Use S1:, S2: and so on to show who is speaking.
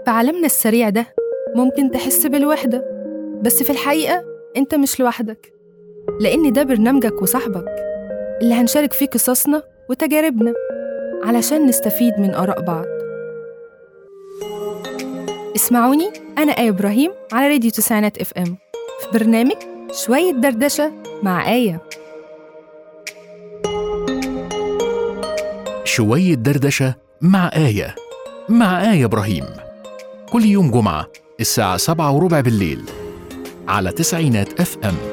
S1: في عالمنا السريع ده ممكن تحس بالوحدة، بس في الحقيقة أنت مش لوحدك، لأن ده برنامجك وصاحبك اللي هنشارك فيه قصصنا وتجاربنا علشان نستفيد من آراء بعض. اسمعوني أنا آية إبراهيم على راديو تسعينات FM في برنامج شوية دردشة مع آية.
S2: شوية دردشة مع آية، مع آية إبراهيم، كل يوم جمعة الساعة 7:15 بالليل على تسعينات FM.